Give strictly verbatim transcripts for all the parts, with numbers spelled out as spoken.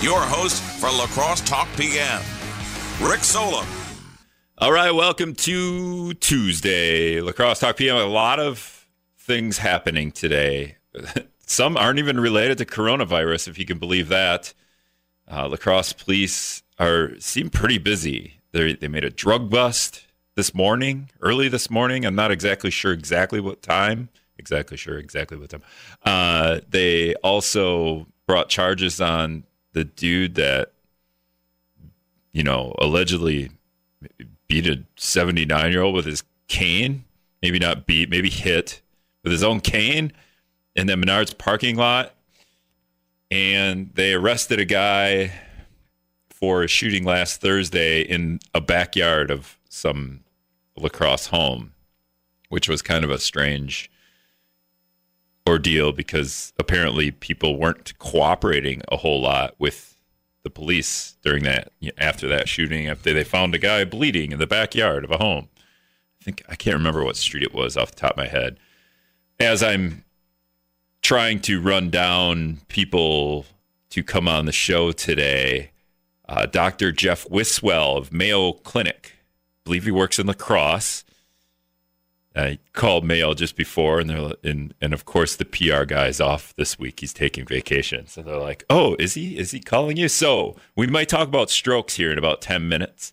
your host for Lacrosse Talk P M, Rick Solem. All right, welcome to Tuesday, Lacrosse Talk P M. A lot of things happening today. Some aren't even related to coronavirus, if you can believe that. Uh, Lacrosse police are seem pretty busy. They they made a drug bust this morning, early this morning. I'm not exactly sure exactly what time. Exactly sure exactly what time. Uh, they also brought charges on the dude that, you know, allegedly beat a seventy-nine-year-old with his cane. Maybe not beat, maybe hit with his own cane in the Menards parking lot. And they arrested a guy for a shooting last Thursday in a backyard of some lacrosse home, which was kind of a strange ordeal because apparently people weren't cooperating a whole lot with the police during that, after that shooting, after they found a guy bleeding in the backyard of a home. I think, I can't remember what street it was off the top of my head. As I'm trying to run down people to come on the show today, uh, Doctor Jeff Wiswell of Mayo Clinic, I believe he works in lacrosse. I called Mayo just before, and they're and, and of course the P R guy's off this week. He's taking vacation, so they're like, "Oh, is he? Is he calling you?" So we might talk about strokes here in about ten minutes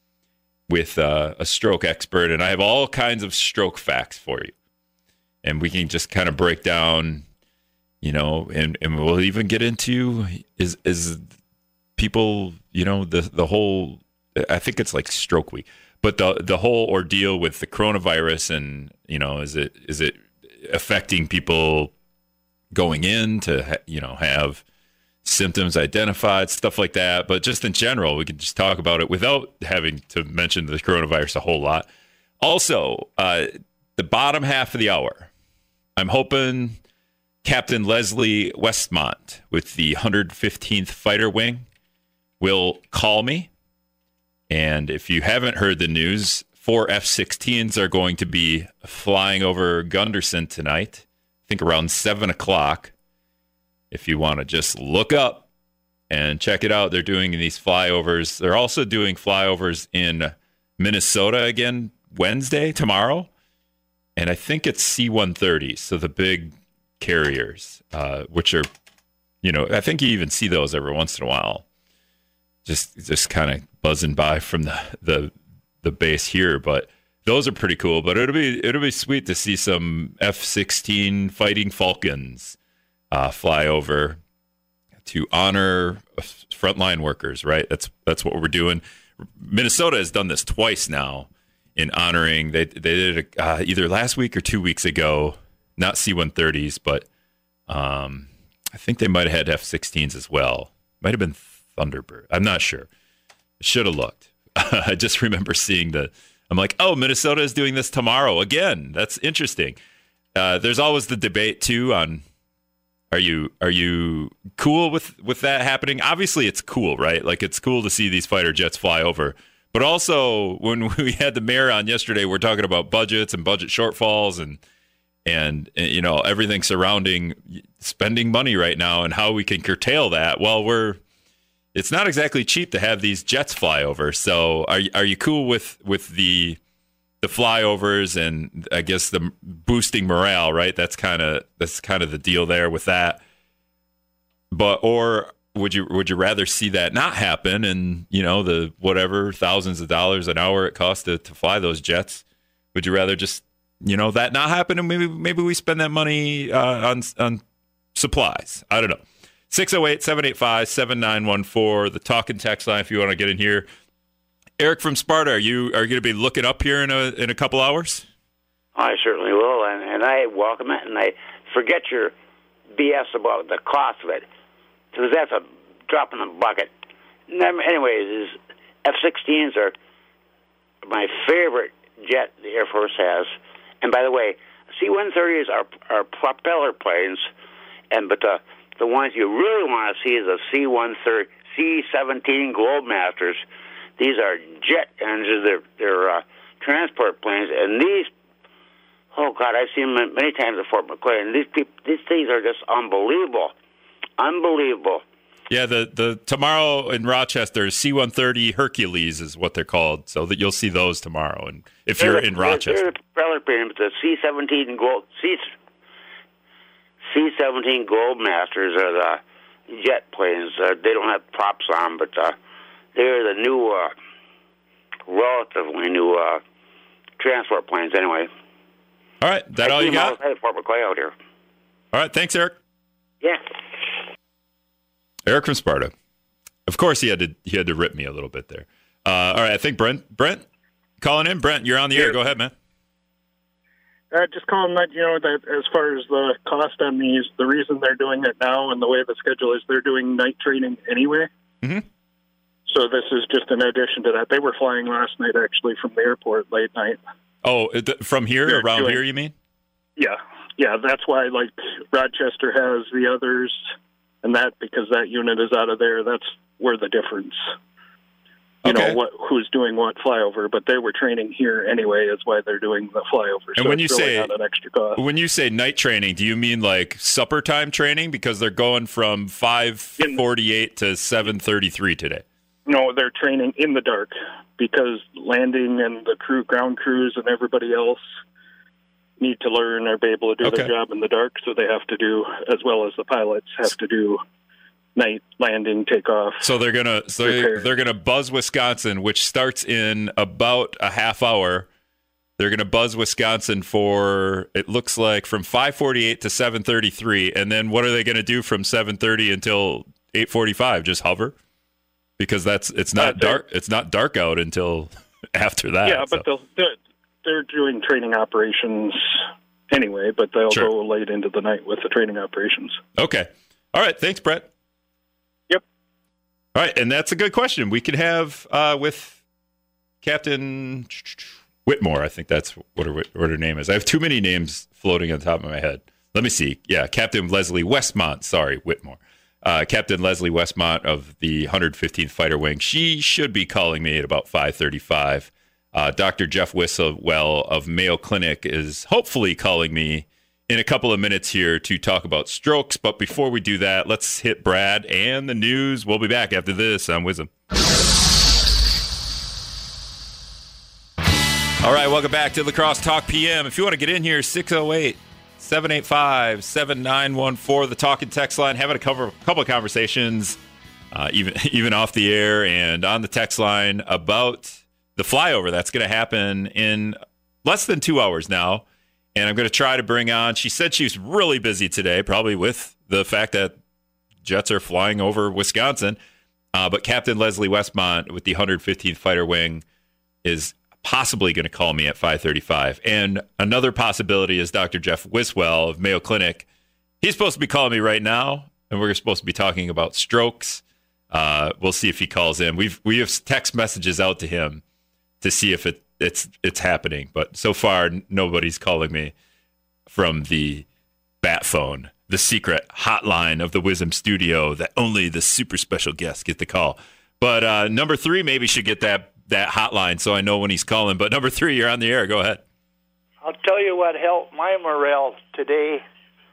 with uh, a stroke expert, and I have all kinds of stroke facts for you, and we can just kind of break down, you know, and, and we'll even get into is is people, you know, the the whole. I think it's like Stroke Week. But the the whole ordeal with the coronavirus, and you know, is it is it affecting people going in to ha- you know have symptoms identified, stuff like that. But just in general, we can just talk about it without having to mention the coronavirus a whole lot. Also, uh, the bottom half of the hour, I'm hoping Captain Leslie Westmont with the one hundred fifteenth Fighter Wing will call me. And if you haven't heard the news, four F sixteens are going to be flying over Gunderson tonight, I think around seven o'clock. If you want to just look up and check it out, they're doing these flyovers. They're also doing flyovers in Minnesota again Wednesday, tomorrow. And I think it's C one thirty, so the big carriers, uh, which are, you know, I think you even see those every once in a while. Just just kind of buzzing by from the, the the base here, but those are pretty cool. But it'll be it'll be sweet to see some F sixteen Fighting Falcons uh, fly over to honor frontline workers. Right, that's that's what we're doing. Minnesota has done this twice now in honoring. They they did it uh, either last week or two weeks ago. Not C one thirties, but um, I think they might have had F sixteens as well. Might have been Thunderbird. I'm not sure. Should have looked. I just remember seeing the, I'm like, oh, Minnesota is doing this tomorrow again. That's interesting. Uh, there's always the debate too on, are you are you cool with, with that happening? Obviously it's cool, right? Like it's cool to see these fighter jets fly over. But also when we had the mayor on yesterday, we're talking about budgets and budget shortfalls and, and, and you know, everything surrounding spending money right now and how we can curtail that. Well, we're, it's not exactly cheap to have these jets fly over. So are are you cool with, with the the flyovers and I guess the boosting morale, right? That's kind of that's kind of the deal there with that. But or would you would you rather see that not happen and, you know, the whatever thousands of dollars an hour it costs to, to fly those jets? Would you rather just, you know, that not happen and maybe maybe we spend that money uh, on on supplies? I don't know. six oh eight, seven eight five, seven nine one four, the talk and text line if you want to get in here. Eric from Sparta, are you are you going to be looking up here in a in a couple hours? I certainly will, and, and I welcome it, and I forget your B S about the cost of it, because that's a drop in the bucket. Anyways, F sixteens are my favorite jet the Air Force has, and by the way, C one thirties are are propeller planes, and but the The ones you really want to see is the C one thirty, C seventeen Globemasters. These are jet engines. They're, they're uh, transport planes. And these, oh, God, I've seen them many times at Fort McCoy. And these, people, these things are just unbelievable. Unbelievable. Yeah, the, the tomorrow in Rochester, C one thirty Hercules is what they're called, so that you'll see those tomorrow. And if They're you're the- in they're- Rochester, they're the propeller planes, the C seventeen Gold C C seventeen Goldmasters are the jet planes. Uh, they don't have props on, but uh, they're the new, uh, relatively new uh, transport planes. Anyway, all right, that I all see you them got? outside of Fort McCoy out here. All right, thanks, Eric. Yeah. Eric from Sparta. Of course, he had to he had to rip me a little bit there. Uh, all right, I think Brent Brent calling in. Brent, you're on the air. Go ahead, man. Uh, just calling that, you know, that as far as the cost on these, the reason they're doing it now and the way the schedule is, they're doing night training anyway. Mm-hmm. So this is just an addition to that. They were flying last night, actually, from the airport late night. Oh, th- from here, They're around doing- here, you mean? Yeah. Yeah, that's why, like, Rochester has the others and that, because that unit is out of there. That's where the difference, you Okay. know, what who's doing what flyover. But they were training here anyway, is why they're doing the flyover. And so when it's you really say- not an extra cost. When you say night training, do you mean like supper time training? Because they're going from five forty-eight to seven thirty-three today. No, they're training in the dark because landing and the crew, ground crews, and everybody else need to learn or be able to do Okay. their job in the dark. So they have to do, as well as the pilots have to do, night landing, takeoff. So they're gonna so Repair. they're gonna buzz Wisconsin, which starts in about a half hour. They're gonna buzz Wisconsin for, it looks like, from five forty-eight to seven thirty-three, and then what are they gonna do from seven thirty until eight forty-five? Just hover, because that's it's not Uh, they're- dark. It's not dark out until after that. yeah, but so. they'll, they're, they're doing training operations anyway, but they'll Sure. go late into the night with the training operations. Okay. All right. Thanks, Brett. Yep. All right. And that's a good question. We could have uh, with Captain Whitmore. I think that's what her, what her name is. I have too many names floating on top of my head. Let me see. Yeah. Captain Leslie Westmont. Sorry, Whitmore. Uh, Captain Leslie Westmont of the one hundred fifteenth Fighter Wing. She should be calling me at about five thirty-five. Uh, Doctor Jeff Whistlewell of Mayo Clinic is hopefully calling me in a couple of minutes here to talk about strokes. But before we do that, let's hit Brad and the news. We'll be back after this on Wisdom. All right, welcome back to Lacrosse Talk P M. If you want to get in here, six oh eight, seven eight five, seven nine one four, the talk and text line. Having a couple, couple of conversations, uh, even even off the air and on the text line about the flyover that's going to happen in less than two hours now. And I'm going to try to bring on, she said she was really busy today, probably with the fact that jets are flying over Wisconsin. Uh, but Captain Leslie Westmont with the one hundred fifteenth Fighter Wing is possibly going to call me at five thirty-five. And another possibility is Doctor Jeff Wiswell of Mayo Clinic. He's supposed to be calling me right now, and we're supposed to be talking about strokes. Uh, we'll see if he calls in. We've we have text messages out to him to see if it, it's it's happening. But so far, n- nobody's calling me from the bat phone, the secret hotline of the Wisdom Studio that only the super special guests get to call. But uh, number three maybe should get that, that hotline so I know when he's calling. But number three, you're on the air. Go ahead. I'll tell you what helped my morale today.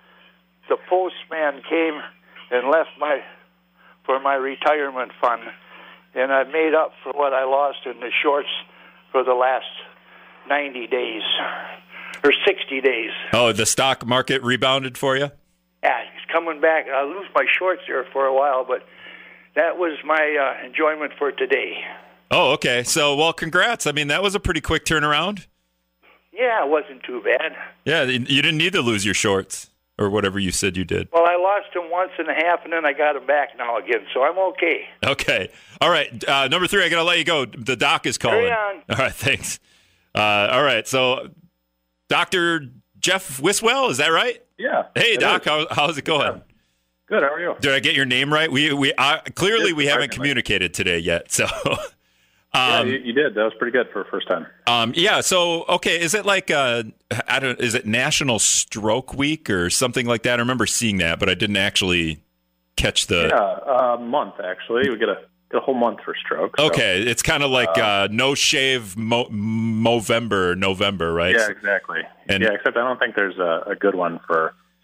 The postman came and left my for my retirement fund, and I made up for what I lost in the shorts for the last ninety days or sixty days. Oh, the stock market rebounded for you? Yeah, it's coming back. I lose my shorts there for a while, but that was my uh, enjoyment for today. Oh, okay. So, well, congrats. I mean, that was a pretty quick turnaround. Yeah, it wasn't too bad. Yeah, you didn't need to lose your shorts or whatever you said you did. Well, I lost them once and a half, and then I got them back now again, so I'm okay. Okay. All right. Uh, number three, I got to let you go. The doc is calling. Carry on. All right. Thanks. Uh, all right. So, Doctor Jeff Wiswell, is that right? Yeah. Hey, it Doc. is. How, how's it going? Good. How are you? Did I get your name right? We we uh, clearly Yes, we haven't surprisingly. communicated today yet. So, Yeah, um, you, you did. That was pretty good for a first time. um, yeah. So, okay, is it like uh, I don't? Is it National Stroke Week or something like that? I remember seeing that, but I didn't actually catch the. Yeah, a month actually. We get a get a whole month for stroke. so- Okay, it's kind of like uh, no shave Mo- Movember, November, right? Yeah, exactly. And- yeah, except I don't think there's a, a good one for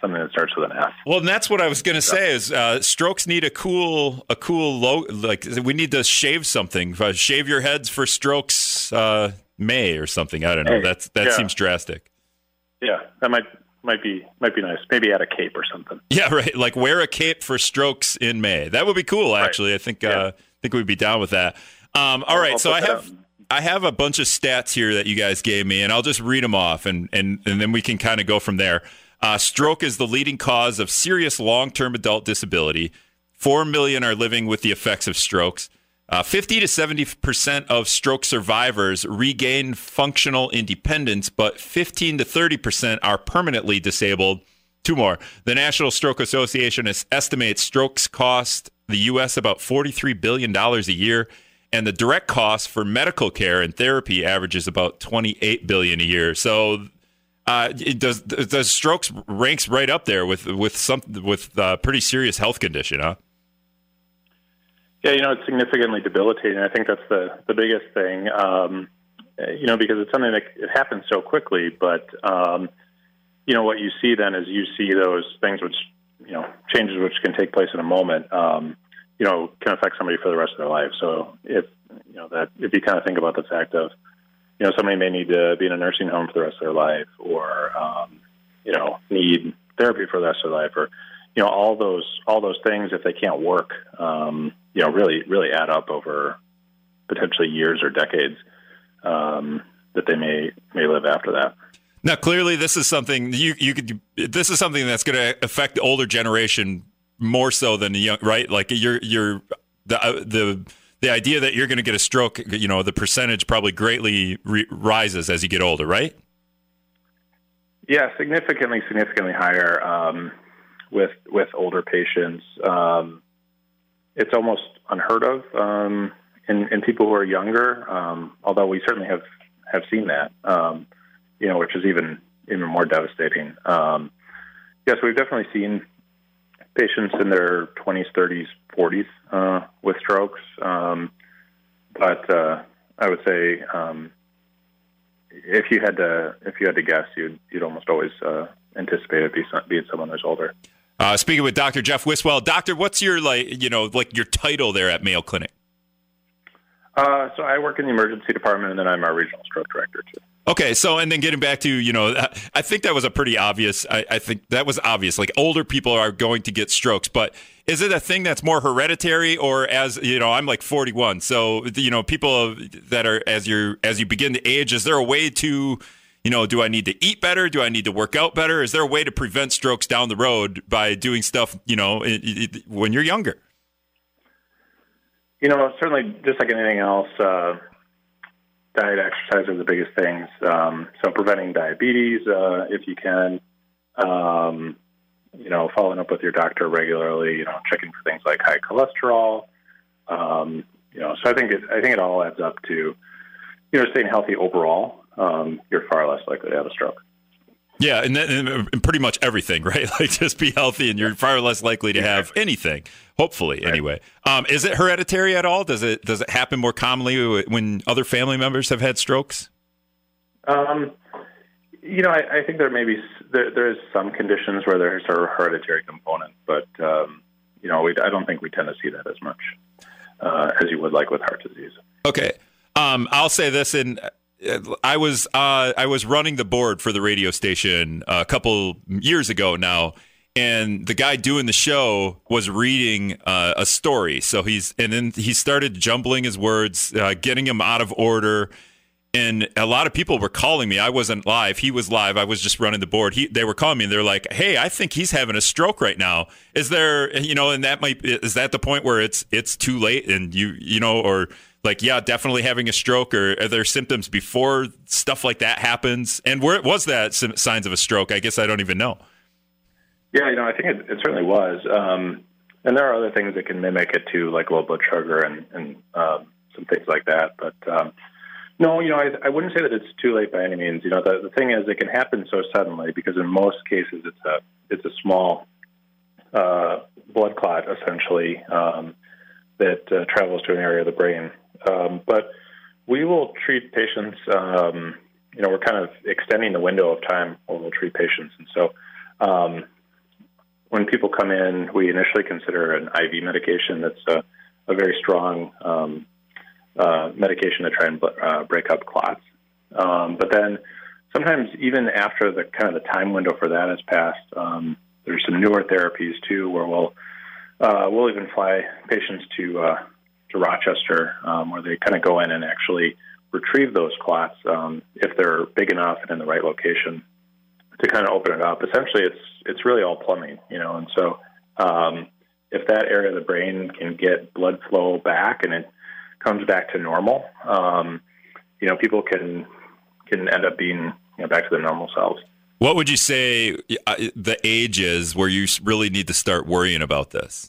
something that starts with an F. Well, and that's what I was going to say is uh, strokes need a cool, a cool logo. Like we need to shave something. Uh, shave your heads for strokes uh, May or something. I don't know. Hey, That's that yeah. seems drastic. Yeah, that might might be might be nice. Maybe add a cape or something. Yeah, right. Like wear a cape for strokes in May. That would be cool. Actually, right. I think yeah. uh, I think we'd be down with that. Um, all I'll, right, I'll so I have. Out. I have a bunch of stats here that you guys gave me, and I'll just read them off, and, and, and then we can kind of go from there. Uh, stroke is the leading cause of serious long-term adult disability. Four million are living with the effects of strokes. Uh, fifty to seventy percent of stroke survivors regain functional independence, but fifteen to thirty percent are permanently disabled. Two more. The National Stroke Association estimates strokes cost the U S about forty-three billion dollars a year. And the direct cost for medical care and therapy averages about twenty-eight billion dollars a year. So, uh, it does does strokes ranks right up there with with some with a pretty serious health condition, huh? Yeah, you know, it's significantly debilitating. I think that's the the biggest thing. Um, you know, because it's something that it happens so quickly. But um, you know, what you see then is you see those things which you know changes which can take place in a moment. Um, you know, can affect somebody for the rest of their life. So if, you know, that, if you kind of think about the fact of, you know, somebody may need to be in a nursing home for the rest of their life or, um, you know, need therapy for the rest of their life or, you know, all those, all those things, if they can't work, um, you know, really, really add up over potentially years or decades, um, that they may, may live after that. Now, clearly this is something you, you could, this is something that's going to affect the older generation more so than the young, right? Like you're, you're the, the, the idea that you're going to get a stroke, you know, the percentage probably greatly re- rises as you get older, right? Yeah, significantly, significantly higher um, with, with older patients. Um, it's almost unheard of um, in, in people who are younger. Um, although we certainly have, have seen that, um, you know, which is even, even more devastating. Um, yes, we've definitely seen patients in their twenties, thirties, forties uh, with strokes. Um, but uh, I would say um, if you had to if you had to guess, you'd you'd almost always uh, anticipate it be being someone who's older. Uh, speaking with Doctor Jeff Wiswell, Doctor, what's your like you know like your title there at Mayo Clinic? Uh, so I work in the emergency department, and then I'm our regional stroke director too. Okay, so and then getting back to, you know, I think that was a pretty obvious, I, I think that was obvious, like older people are going to get strokes, but is it a thing that's more hereditary or as, you know, I'm like forty-one, so, you know, people that are, as you as you begin to age, is there a way to, you know, do I need to eat better? Do I need to work out better? Is there a way to prevent strokes down the road by doing stuff, you know, it, it, when you're younger? You know, certainly just like anything else, uh, diet, exercise are the biggest things. Um, so preventing diabetes, uh, if you can, um, you know, following up with your doctor regularly, you know, checking for things like high cholesterol. Um, you know, so I think it, I think it all adds up to, you know, staying healthy overall. Um, you're far less likely to have a stroke. Yeah, and, then, and pretty much everything, right? Like just be healthy and you're far less likely to have anything, hopefully, right. Anyway. Um, is it hereditary at all? Does it does it happen more commonly when other family members have had strokes? Um, you know, I, I think there may be, there, there's some conditions where there's a hereditary component, but, um, you know, we, I don't think we tend to see that as much uh, as you would like with heart disease. Okay. Um, I'll say this in... I was uh, I was running the board for the radio station a couple years ago now, and the guy doing the show was reading uh, a story. So he's and then he started jumbling his words, uh, getting them out of order, and a lot of people were calling me. I wasn't live; he was live. I was just running the board. He they were calling me, and they're like, "Hey, I think he's having a stroke right now. Is there you know?" And that might is that the point where it's it's too late, and you you know or. Like, yeah, definitely having a stroke, or are there symptoms before stuff like that happens? And where was that signs of a stroke? I guess I don't even know. Yeah, you know, I think it, it certainly was. Um, and there are other things that can mimic it too, like low blood sugar and, and um, some things like that. But um, no, you know, I, I wouldn't say that it's too late by any means. You know, the, the thing is, it can happen so suddenly because in most cases it's a it's a small uh, blood clot essentially um, that uh, travels to an area of the brain. Um, but we will treat patients, um, you know, we're kind of extending the window of time where we'll treat patients. And so, um, when people come in, we initially consider an I V medication that's a, a very strong um, uh, medication to try and uh, break up clots. Um, but then sometimes even after the kind of the time window for that has passed, um, there's some newer therapies too, where we'll uh, we'll even fly patients to uh, to Rochester, um, where they kind of go in and actually retrieve those clots um, if they're big enough and in the right location to kind of open it up. Essentially, it's it's really all plumbing, you know, and so um, if that area of the brain can get blood flow back and it comes back to normal, um, you know, people can can end up being, you know, back to their normal selves. What would you say uh, the age is where you really need to start worrying about this?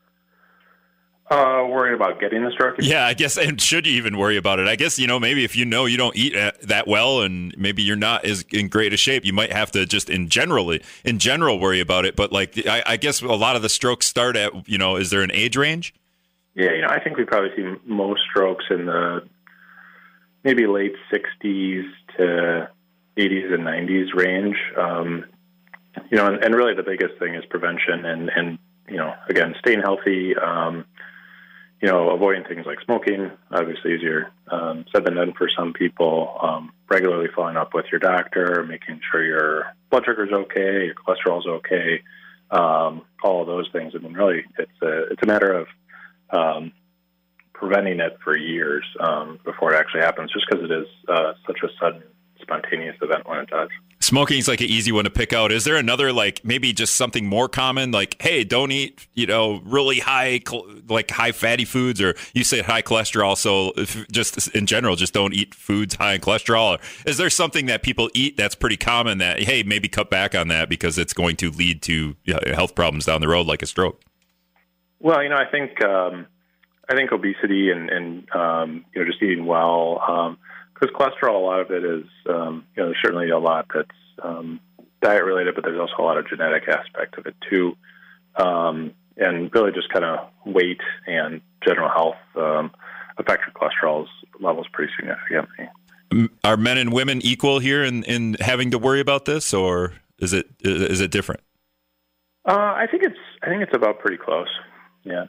Uh, worried about getting the stroke? Yeah, I guess, and should you even worry about it? I guess, you know, maybe if you know you don't eat that well and maybe you're not as in great a shape, you might have to just in general, in general worry about it. But like, I, I guess a lot of the strokes start at, you know, is there an age range? Yeah, you know, I think we probably see most strokes in the maybe late sixties to eighties and nineties range. Um, you know, and, and really the biggest thing is prevention and, and you know, again, staying healthy, um, you know, avoiding things like smoking, obviously easier um, said than done for some people, um, regularly following up with your doctor, making sure your blood sugar's okay, your cholesterol's okay, um, all of those things. I mean, really, it's a, it's a matter of um, preventing it for years um, before it actually happens, just because it is uh, such a sudden, spontaneous event when it does. Smoking is like an easy one to pick out. Is there another, like maybe just something more common, like, hey, don't eat, you know, really high, like high fatty foods, or you say high cholesterol. So if just in general, just don't eat foods high in cholesterol. Or is there something that people eat that's pretty common that, hey, maybe cut back on that because it's going to lead to, you know, health problems down the road, like a stroke? Well, you know, I think, um, I think obesity and, and um, you know, just eating well, um, because cholesterol, a lot of it is, um, you know, there's certainly a lot that's um, diet related, but there's also a lot of genetic aspect of it too. Um, and really just kind of weight and general health um, affect your cholesterol levels pretty significantly. Are men and women equal here in, in having to worry about this, or is it is it different? Uh, I think it's I think it's about pretty close. Yeah.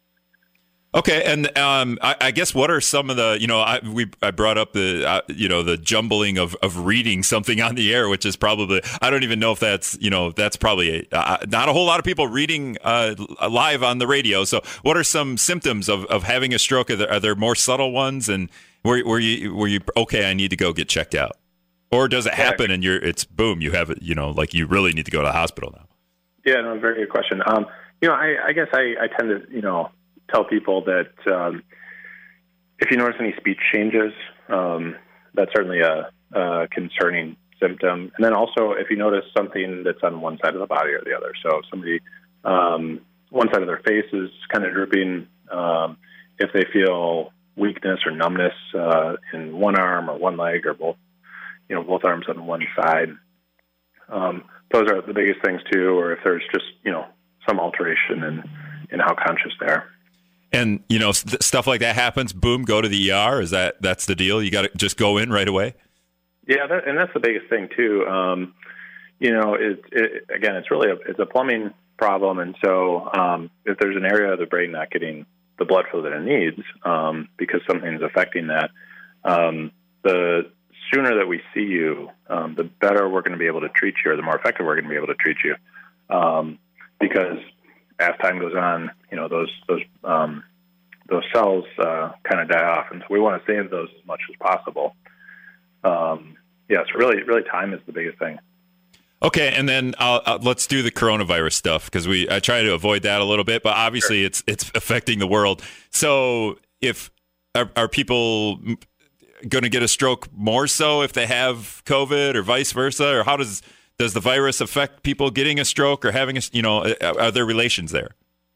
Okay, and um, I, I guess what are some of the, you know, I we I brought up the uh, you know the jumbling of, of reading something on the air, which is probably, I don't even know if that's, you know, that's probably a, uh, not a whole lot of people reading uh, live on the radio. So what are some symptoms of, of having a stroke? Are there, are there more subtle ones, and were were you were you okay? I need to go get checked out, or does it happen and you're it's boom, you have it, you know, like you really need to go to the hospital now? Yeah, no, very good question. Um, you know, I, I guess I, I tend to, you know, tell people that um, if you notice any speech changes, um, that's certainly a, a concerning symptom. And then also if you notice something that's on one side of the body or the other. So if somebody, um, one side of their face is kind of drooping, um, if they feel weakness or numbness uh, in one arm or one leg or both, you know, both arms on one side, um, those are the biggest things too. Or if there's just, you know, some alteration in, in how conscious they are. And, you know, st- stuff like that happens, boom, go to the E R. Is that, that's the deal? You got to just go in right away? Yeah. That, and that's the biggest thing too. Um, you know, it, it, again, it's really a, it's a plumbing problem. And so, um, if there's an area of the brain not getting the blood flow that it needs, um, because something's affecting that, um, the sooner that we see you, um, the better we're going to be able to treat you, or the more effective we're going to be able to treat you. Um, because as time goes on, you know, those those um, those cells uh, kind of die off, and so we want to save those as much as possible. Um, yeah, so really, really, time is the biggest thing. Okay, and then uh, uh, let's do the coronavirus stuff, because we I try to avoid that a little bit, but obviously sure. it's it's affecting the world. So, if are, are people going to get a stroke more so if they have COVID, or vice versa, or how does Does the virus affect people getting a stroke or having a, you know, are there relations there?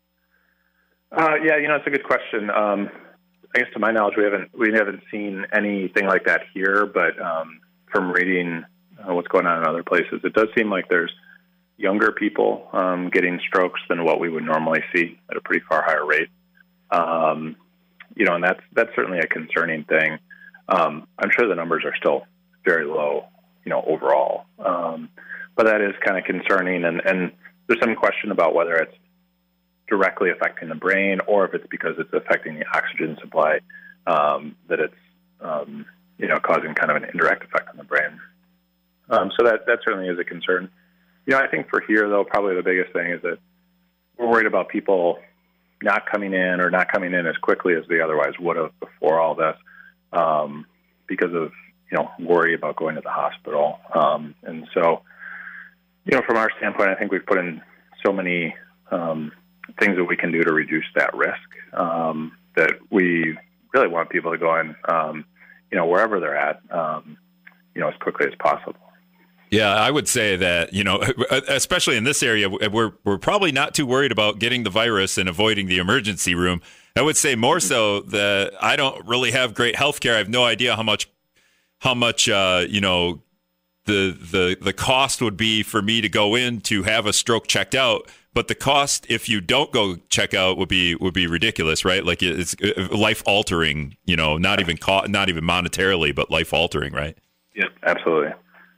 Uh, yeah, you know, it's a good question. Um, I guess to my knowledge, we haven't we haven't seen anything like that here, but um, from reading uh, what's going on in other places, it does seem like there's younger people um, getting strokes than what we would normally see at a pretty far higher rate. Um, you know, and that's that's certainly a concerning thing. Um, I'm sure the numbers are still very low, you know, overall. Um, but that is kind of concerning. And, and there's some question about whether it's directly affecting the brain or if it's because it's affecting the oxygen supply, um, that it's, um, you know, causing kind of an indirect effect on the brain. Um, so that, that certainly is a concern. You know, I think for here, though, probably the biggest thing is that we're worried about people not coming in or not coming in as quickly as they otherwise would have before all this, um, because of, you know, worry about going to the hospital. Um, and so, you know, from our standpoint, I think we've put in so many um, things that we can do to reduce that risk, um, that we really want people to go in, um, you know, wherever they're at, um, you know, as quickly as possible. Yeah, I would say that, you know, especially in this area, we're we're probably not too worried about getting the virus and avoiding the emergency room. I would say more so that I don't really have great health care. I have no idea how much, how much, uh, you know, the the the cost would be for me to go in to have a stroke checked out. But the cost if you don't go check out would be would be ridiculous, right? Like it's life altering, you know, not even co- not even monetarily, but life altering, right? Yeah, absolutely.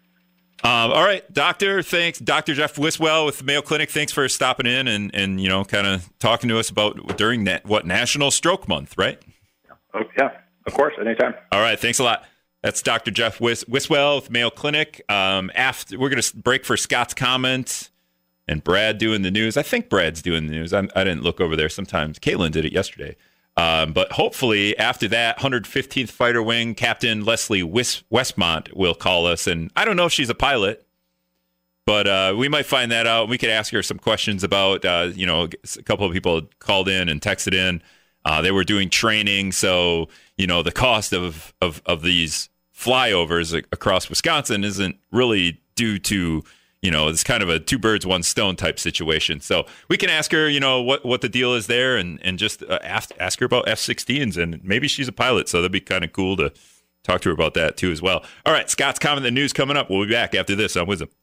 Um, all right, doctor, thanks. Doctor Jeff Wiswell with the Mayo Clinic. Thanks for stopping in and, and you know, kind of talking to us about during that, what, National Stroke Month, right? Oh, yeah, of course, anytime. All right, thanks a lot. That's Doctor Jeff Wis- Wiswell with Mayo Clinic. Um, after we're going to break for Scott's comment and Brad doing the news. I think Brad's doing the news. I'm, I didn't look over there sometimes. Caitlin did it yesterday. Um, but hopefully after that, one hundred fifteenth Fighter Wing Captain Leslie Wis- Westmont will call us. And I don't know if she's a pilot, but uh, we might find that out. We could ask her some questions about, uh, you know, a couple of people called in and texted in. Uh, they were doing training. So, you know, the cost of, of, of these flyovers across Wisconsin isn't really due to, you know, it's kind of a two birds, one stone type situation. So we can ask her, you know, what, what the deal is there and, and just uh, ask, ask her about F sixteens. And maybe she's a pilot. So that'd be kind of cool to talk to her about that too as well. All right. Scott's comment, the news coming up. We'll be back after this on Wisdom.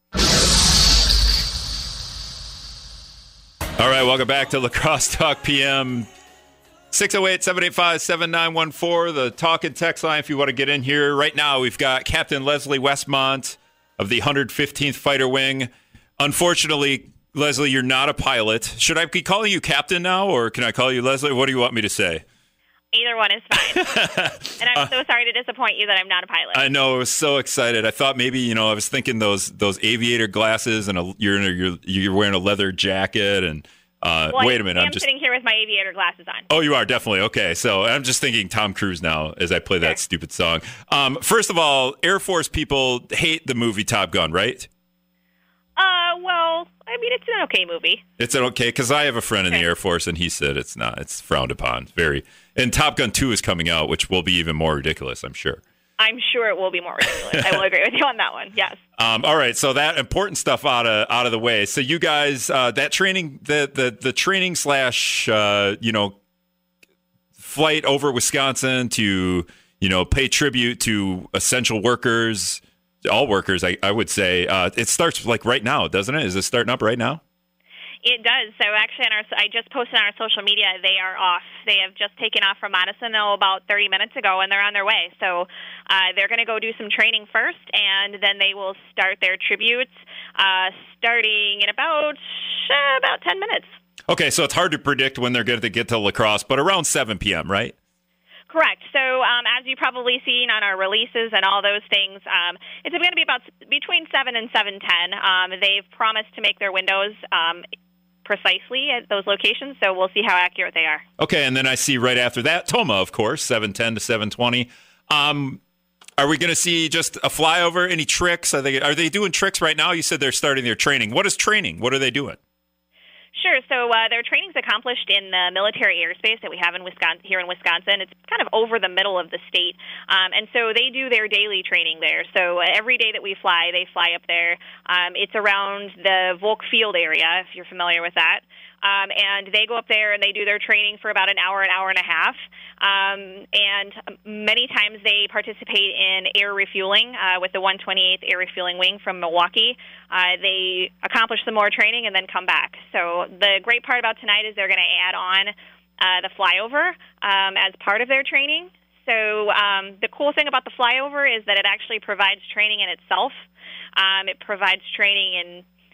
All right. Welcome back to Lacrosse Talk P M. six oh eight, seven eight five, seven nine one four, the talk and text line if you want to get in here. Right now, we've got Captain Leslie Westmont of the one hundred fifteenth Fighter Wing. Unfortunately, Leslie, you're not a pilot. Should I be calling you Captain now, or can I call you Leslie? What do you want me to say? Either one is fine. And I'm so sorry to disappoint you that I'm not a pilot. I know. I was so excited. I thought maybe, you know, I was thinking those those aviator glasses, and a, you're, in a, you're you're wearing a leather jacket, and Uh, well, wait a minute. I'm I'm just sitting here with my aviator glasses on. Oh, you are definitely okay. So I'm just thinking Tom Cruise now as I play that Sure. stupid song. Um, first of all, Air Force people hate the movie Top Gun, right? Uh, well, I mean, it's an okay movie. It's an okay because I have a friend in the Okay. Air Force and he said it's not. It's frowned upon. Very. And Top Gun two is coming out, which will be even more ridiculous, I'm sure. I'm sure it will be more ridiculous. I will agree with you on that one. Yes. Um, all right, so that important stuff out of out of the way. So you guys, uh, that training, the the the training slash, uh, you know, flight over Wisconsin to, you know, pay tribute to essential workers, all workers, I, I would say. Uh, it starts like right now, doesn't it? Is it starting up right now? It does. So actually, on our, I just posted on our social media, they are off. They have just taken off from Madison oh, about thirty minutes ago, and they're on their way. So uh, they're going to go do some training first, and then they will start their tributes uh, starting in about uh, about ten minutes. Okay, so it's hard to predict when they're going to get to La Crosse, but around seven p.m., right? Correct. So um, as you've probably seen on our releases and all those things, um, it's going to be about between seven and seven ten. Um, they've promised to make their windows um, precisely at those locations, so we'll see how accurate they are. Okay, and then I see right after that, Toma, of course, seven ten to seven twenty. Um, are we going to see just a flyover? Any tricks? Are they are they doing tricks right now? You said they're starting their training. What is training? What are they doing? Sure. So uh, their training's accomplished in the military airspace that we have in Wisconsin. Here in Wisconsin, it's kind of over the middle of the state, um, and so they do their daily training there. So uh, every day that we fly, they fly up there. Um, it's around the Volk Field area, if you're familiar with that. Um, and they go up there and they do their training for about an hour, an hour and a half. Um, and many times they participate in air refueling uh, with the one twenty-eighth Air Refueling Wing from Milwaukee. Uh, they accomplish some more training and then come back. So the great part about tonight is they're going to add on uh, the flyover um, as part of their training. So um, the cool thing about the flyover is that it actually provides training in itself. Um, it provides training in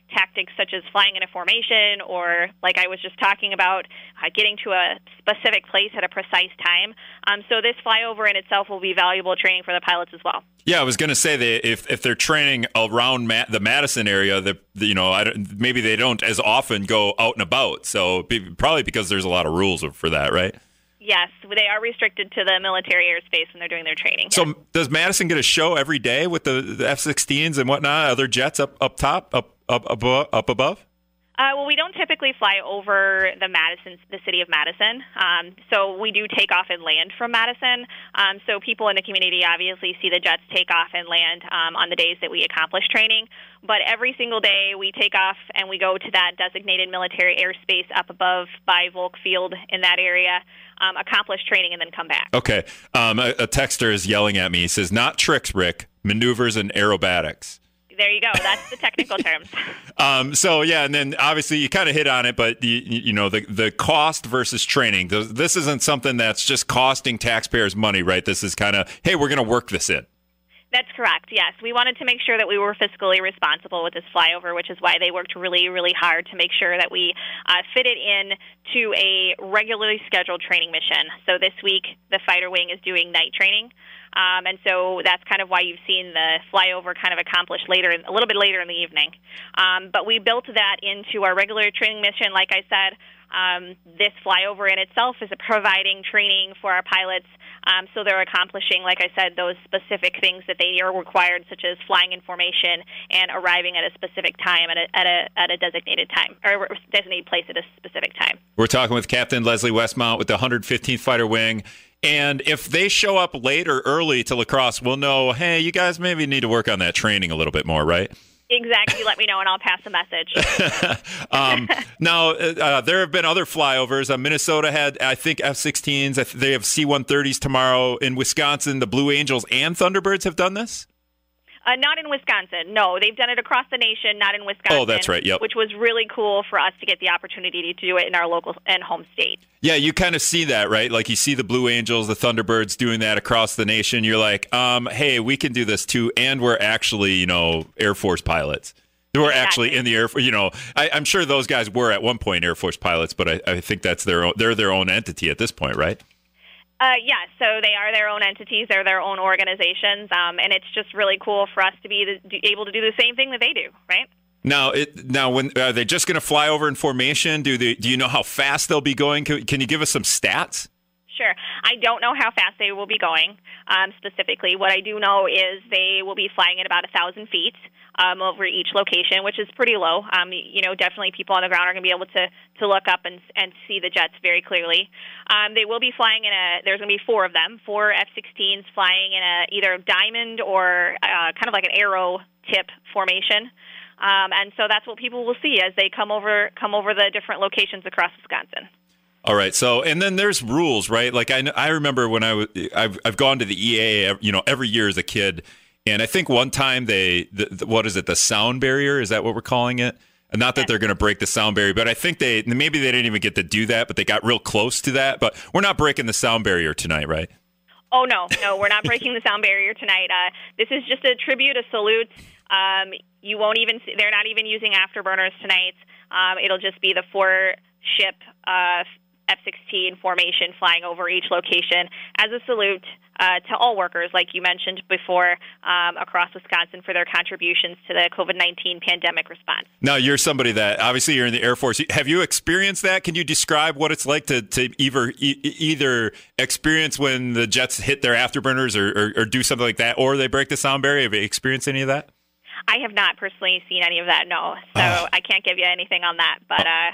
tactics such as flying in a formation or, like I was just talking about, uh, getting to a specific place at a precise time. Um, so this flyover in itself will be valuable training for the pilots as well. Yeah, I was going to say that if, if they're training around Ma- the Madison area, that you know, I don't, maybe they don't as often go out and about. So probably because there's a lot of rules for that, right? Yes, they are restricted to the military airspace when they're doing their training. So does Madison get a show every day with the, the F sixteens and whatnot, other jets up up top, up up above? Up above? Uh, well, we don't typically fly over the Madison, the city of Madison. Um, so we do take off and land from Madison. Um, so people in the community obviously see the jets take off and land um, on the days that we accomplish training. But every single day we take off and we go to that designated military airspace up above by Volk Field in that area, um, accomplish training, and then come back. Okay. Um, a, a texter is yelling at me. He says, not tricks, Rick, maneuvers and aerobatics. There you go. That's the technical terms. Um, so, yeah, and then obviously you kind of hit on it, but, you, you know, the, the cost versus training, this isn't something that's just costing taxpayers money, right? This is kind of, hey, we're going to work this in. That's correct, yes. We wanted to make sure that we were fiscally responsible with this flyover, which is why they worked really, really hard to make sure that we uh, fit it in to a regularly scheduled training mission. So this week, the fighter wing is doing night training. Um, and so that's kind of why you've seen the flyover kind of accomplished later, a little bit later in the evening. Um, but we built that into our regular training mission. Like I said, um, this flyover in itself is providing training for our pilots. Um, so they're accomplishing, like I said, those specific things that they are required, such as flying in formation and arriving at a specific time at a, at a, at a designated time, or designated place at a specific time. We're talking with Captain Leslie Westmont with the one hundred fifteenth Fighter Wing. And if they show up late or early to La Crosse, we'll know, hey, you guys maybe need to work on that training a little bit more, right? Exactly. Let me know, and I'll pass the message. um, now, uh, there have been other flyovers. Uh, Minnesota had, I think, F sixteens. They have C one thirties tomorrow. In Wisconsin, the Blue Angels and Thunderbirds have done this? Uh, not in Wisconsin. No, they've done it across the nation, not in Wisconsin. Oh, that's right, yep. Which was really cool for us to get the opportunity to do it in our local and home state. Yeah, you kind of see that, right? Like you see the Blue Angels, the Thunderbirds doing that across the nation. You're like, um, hey, we can do this too, and we're actually, you know, Air Force pilots. We're exactly. actually in the Air Force. You know, I, I'm sure those guys were at one point Air Force pilots, but I, I think that's their own, they're their own entity at this point, right? Uh, yeah, so they are their own entities. They're their own organizations, um, and it's just really cool for us to be the, able to do the same thing that they do, right? Now, it, now, when are they just going to fly over in formation? Do they? Do you know how fast they'll be going? Can, can you give us some stats? Sure. I don't know how fast they will be going um, specifically. What I do know is they will be flying at about one thousand feet um, over each location, which is pretty low. Um, you know, definitely people on the ground are going to be able to, to look up and, and see the jets very clearly. Um, they will be flying in a, there's going to be four of them, four F sixteens flying in a either a diamond or uh, kind of like an arrow tip formation. Um, and so that's what people will see as they come over come over the different locations across Wisconsin. All right. So, and then there's rules, right? Like I, I remember when I was, I've, I've gone to the E A A, you know, every year as a kid. And I think one time they, the, the, what is it? The sound barrier? Is that what we're calling it? And not that they're going to break the sound barrier, but I think they, maybe they didn't even get to do that, but they got real close to that. But we're not breaking the sound barrier tonight, right? Oh, no, no, we're not breaking the sound barrier tonight. Uh, this is just a tribute, a salute. Um, you won't even see, they're not even using afterburners tonight. Um, it'll just be the four ship, uh, F sixteen formation flying over each location as a salute uh, to all workers, like you mentioned before, um, across Wisconsin for their contributions to the COVID nineteen pandemic response. Now, you're somebody that, obviously, you're in the Air Force. Have you experienced that? Can you describe what it's like to, to either, e- either experience when the jets hit their afterburners or, or, or do something like that, or they break the sound barrier? Have you experienced any of that? I have not personally seen any of that, no. So oh. I can't give you anything on that, but... Uh,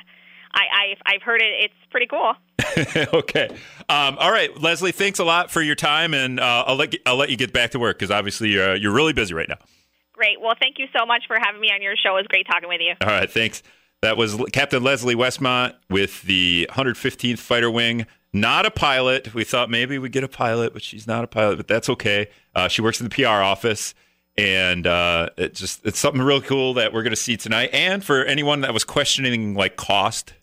I, I've, I've heard it. It's pretty cool. Okay. Um, all right, Leslie, thanks a lot for your time, and uh, I'll, let you, I'll let you get back to work because obviously you're, you're really busy right now. Great. Well, thank you so much for having me on your show. It was great talking with you. All right, thanks. That was Captain Leslie Westmont with the one hundred fifteenth Fighter Wing. Not a pilot. We thought maybe we'd get a pilot, but she's not a pilot, but that's okay. Uh, she works in the P R office. And uh, it just it's something real cool that we're going to see tonight. And for anyone that was questioning like cost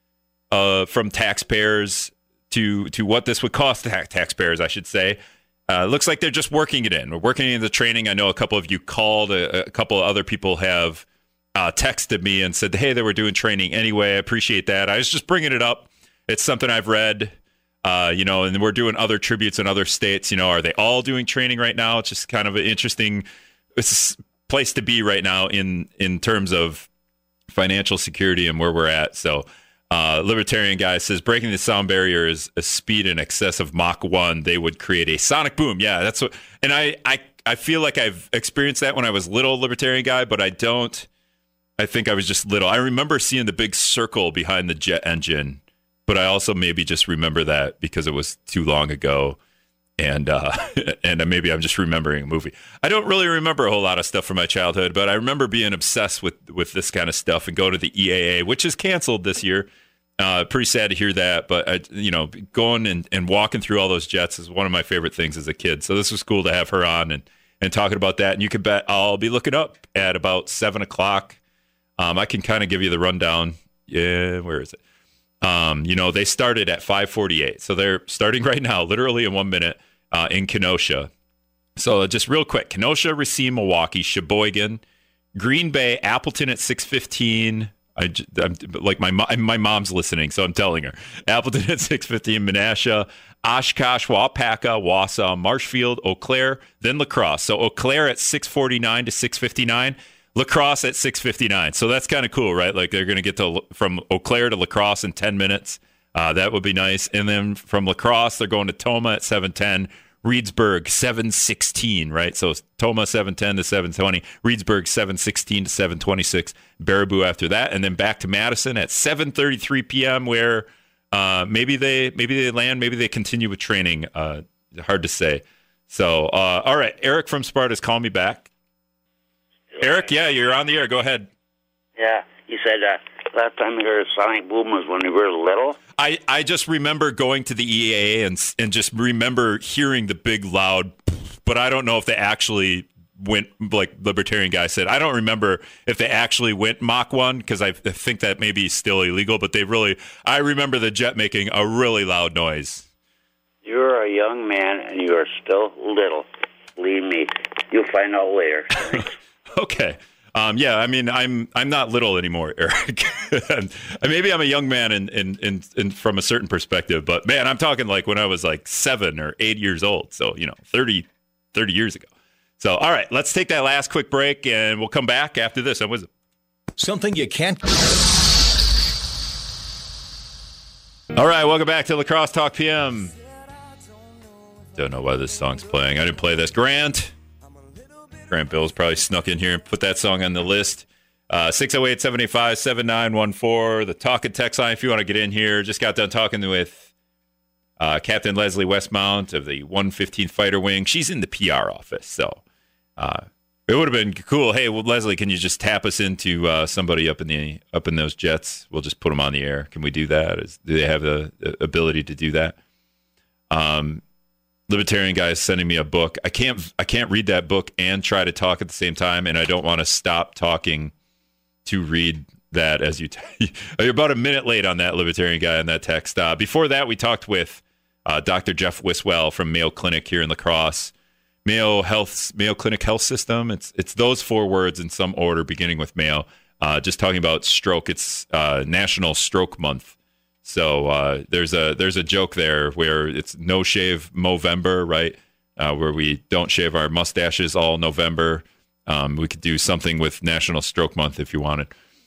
uh, from taxpayers to to what this would cost ta- taxpayers, I should say, uh, looks like they're just working it in. We're working in the training. I know a couple of you called. A, a couple of other people have uh, texted me and said, hey, they were doing training anyway. I appreciate that. I was just bringing it up. It's something I've read, uh, you know, and we're doing other tributes in other states. You know, are they all doing training right now? It's just kind of an interesting it's a place to be right now in, in terms of financial security and where we're at. So uh, Libertarian guy says, breaking the sound barrier is a speed in excess of Mach one. They would create a sonic boom. Yeah, that's what, and I, I, I feel like I've experienced that when I was little, Libertarian guy, but I don't, I think I was just little. I remember seeing the big circle behind the jet engine, but I also maybe just remember that because it was too long ago. And uh, and maybe I'm just remembering a movie. I don't really remember a whole lot of stuff from my childhood, but I remember being obsessed with, with this kind of stuff and go to the E A A, which is canceled this year. Uh, pretty sad to hear that, but I, you know, going and, and walking through all those jets is one of my favorite things as a kid. So this was cool to have her on and, and talking about that. And you can bet I'll be looking up at about seven o'clock. Um, I can kind of give you the rundown. Yeah, where is it? Um, you know, they started at five forty-eight, so they're starting right now, literally in one minute. Uh, in Kenosha. So just real quick, Kenosha, Racine, Milwaukee, Sheboygan, Green Bay, Appleton at six fifteen. I, I'm, like my my mom's listening, so I'm telling her. Appleton at six fifteen, Menasha, Oshkosh, Waupaca, Wausau, Marshfield, Eau Claire, then La Crosse. So Eau Claire at six forty-nine to six fifty-nine, La Crosse at six fifty-nine. So that's kind of cool, right? Like they're going to get to from Eau Claire to La Crosse in ten minutes. Uh, that would be nice. And then from La Crosse, they're going to Tomah at seven ten, Reedsburg seven sixteen, right? So Tomah seven ten to seven twenty, Reedsburg seven sixteen to seven twenty-six, Baraboo after that, and then back to Madison at seven thirty-three p.m. where uh, maybe they maybe they land, maybe they continue with training. Uh, hard to say. So, uh, all right, Eric from Sparta's call me back. Eric, yeah, you're on the air. Go ahead. Yeah, you said uh, last time you heard a sonic boom was when you were little. I, I just remember going to the E A A and and just remember hearing the big loud, but I don't know if they actually went, like Libertarian guy said, I don't remember if they actually went Mach one because I think that may be still illegal, but they really, I remember the jet making a really loud noise. You're a young man and you are still little. Believe me, you'll find out later. Okay. Um, yeah, I mean, I'm I'm not little anymore, Eric. Maybe I'm a young man in, in, in, in from a certain perspective, but man, I'm talking like when I was like seven or eight years old. So, you know, thirty, thirty years ago. So, all right, let's take that last quick break and we'll come back after this. Was something you can't. All right, welcome back to La Crosse Talk P M. Don't know why this song's playing. I didn't play this. Grant. Grant Bill's probably snuck in here and put that song on the list. Uh, six oh eight, seven eight five, seven nine one four, the talk and text line if you want to get in here. Just got done talking with uh, Captain Leslie Westmount of the one fifteenth Fighter Wing. She's in the P R office, so uh, it would have been cool. Hey, well, Leslie, can you just tap us into uh, somebody up in the up in those jets? We'll just put them on the air. Can we do that? Is, do they have the, the ability to do that? Um. Libertarian guy is sending me a book. I can't I can't read that book and try to talk at the same time, and I don't want to stop talking to read that as you t- you're about a minute late on that, Libertarian guy, on that text. Uh, before that, we talked with uh, Doctor Jeff Wiswell from Mayo Clinic here in La Crosse. Mayo Health, Mayo Clinic Health System. It's it's those four words in some order, beginning with Mayo. Uh, just talking about stroke. It's uh, National Stroke Month. So uh, there's a there's a joke there where it's no shave Movember, right? Uh, where we don't shave our mustaches all November. Um, we could do something with National Stroke Month if you wanted.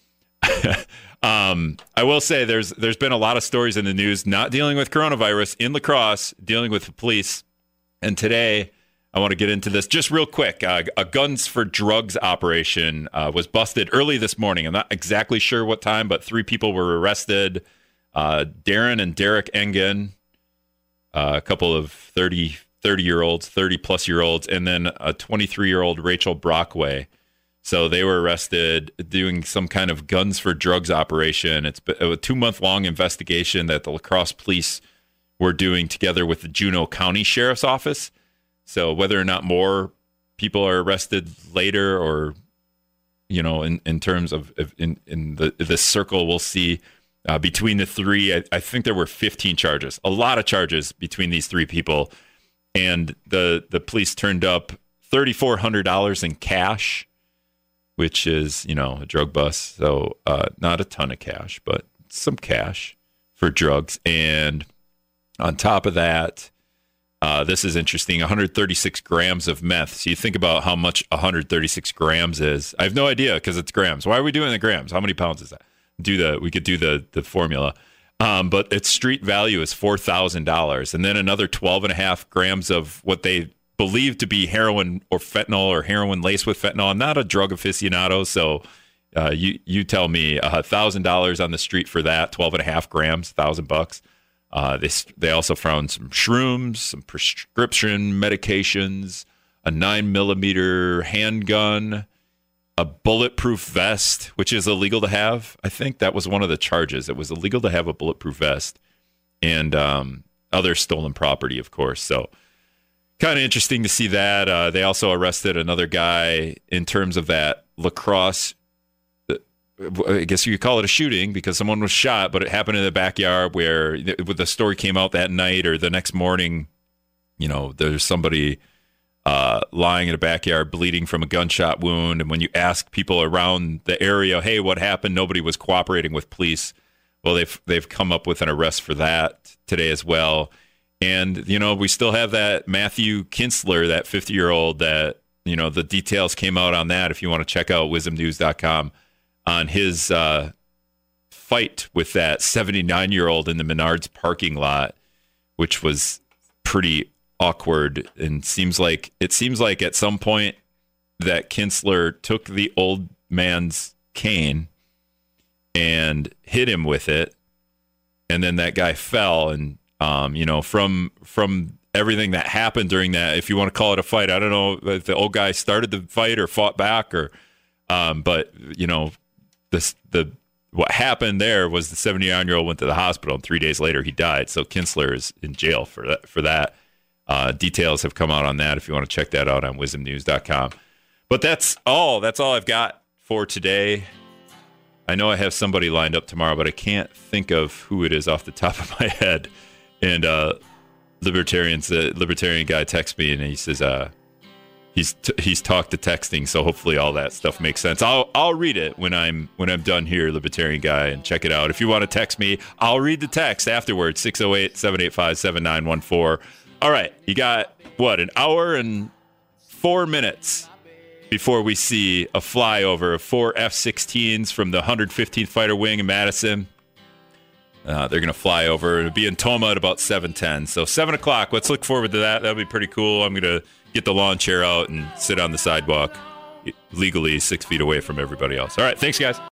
um, I will say there's there's been a lot of stories in the news not dealing with coronavirus in La Crosse, dealing with the police. And today I want to get into this just real quick. Uh, a Guns for Drugs operation uh, was busted early this morning. I'm not exactly sure what time, but three people were arrested. Uh, Darren and Derek Engen, uh, a couple of thirty, thirty-year-olds, thirty-plus-year-olds, and then a twenty-three-year-old Rachel Brockway. So they were arrested doing some kind of guns for drugs operation. It's a two-month-long investigation that the La Crosse police were doing together with the Juneau County Sheriff's Office. So whether or not more people are arrested later or, you know, in, in terms of in, in the this circle, we'll see. Uh, between the three, I, I think there were fifteen charges, a lot of charges between these three people. And the, the police turned up three thousand four hundred dollars in cash which is, you know, a drug bust. So uh, not a ton of cash, but some cash for drugs. And on top of that, uh, this is interesting, one hundred thirty-six grams of meth. So you think about how much one hundred thirty-six grams is. I have no idea because it's grams. Why are we doing the grams? How many pounds is that? Do the We could do the, the formula. Um, but its street value is four thousand dollars. And then another twelve and a half grams of what they believe to be heroin or fentanyl or heroin laced with fentanyl. I'm not a drug aficionado, so uh, you you tell me. one thousand dollars on the street for that, twelve and a half grams, one thousand bucks. Uh, they, they also found some shrooms, some prescription medications, a nine millimeter handgun, a bulletproof vest, which is illegal to have. I think that was one of the charges. It was illegal to have a bulletproof vest, and um, other stolen property, of course. So kind of interesting to see that. Uh, they also arrested another guy in terms of that lacrosse. I guess you could call it a shooting because someone was shot, but it happened in the backyard where the story came out that night or the next morning. You know, there's somebody uh, lying in a backyard bleeding from a gunshot wound. And when you ask people around the area, hey, what happened? Nobody was cooperating with police. Well, they've they've come up with an arrest for that today as well. And, you know, we still have that Matthew Kinsler, that fifty-year-old that, you know, the details came out on that. If you want to check out wisdom news dot com on his uh, fight with that seventy-nine-year-old in the Menards parking lot, which was pretty awkward. And seems like it seems like at some point that Kinsler took the old man's cane and hit him with it. And then that guy fell. And, um, you know, from from everything that happened during that, if you want to call it a fight, I don't know if the old guy started the fight or fought back or, um, but, you know, this, the what happened there was the seventy-nine-year-old went to the hospital, and three days later he died. So Kinsler is in jail for that. For that, uh, details have come out on that. If you want to check that out on wisdom news dot com. But that's all. That's all I've got for today. I know I have somebody lined up tomorrow, but I can't think of who it is off the top of my head. And uh, libertarians, the libertarian guy texts me, and he says, uh, He's t- he's talked to texting, so hopefully all that stuff makes sense. I'll I'll read it when I'm when I'm done here, Libertarian Guy, and check it out. If you want to text me, I'll read the text afterwards. six oh eight, seven eight five, seven nine one four. All right, you got what, an hour and four minutes before we see a flyover of four F sixteens from the one hundred fifteenth Fighter Wing in Madison. Uh, they're going to fly over. It'll be in Toma at about seven ten. So seven o'clock. Let's look forward to that. That'll be pretty cool. I'm going to get the lawn chair out and sit on the sidewalk legally six feet away from everybody else. All right. Thanks, guys.